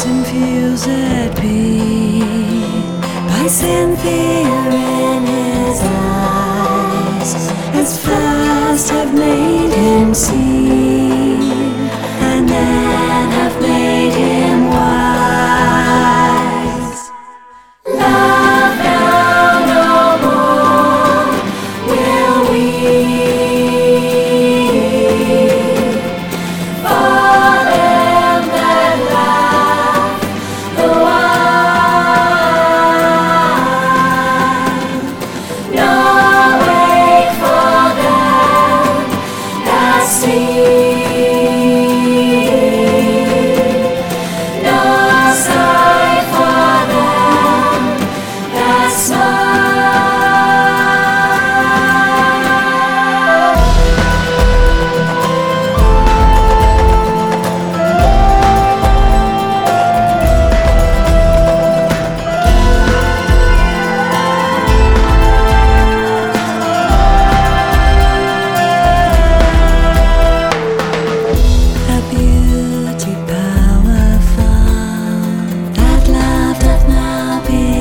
infused being by Cynthia in his eyes, as first have made him see, and then have made him wise. Love now no more will we, for them that love the wild, nor wait for them that sleep, nor sigh for them that smile. A beauty powerful, that love doth now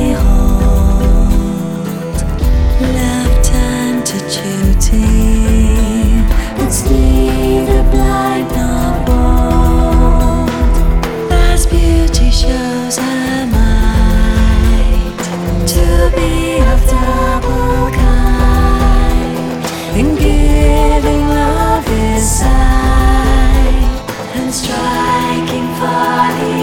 behold. Love turned to duty, it's neither blind nor bold, as beauty shows her might to be of double kind. In giving love is sight, and striking for the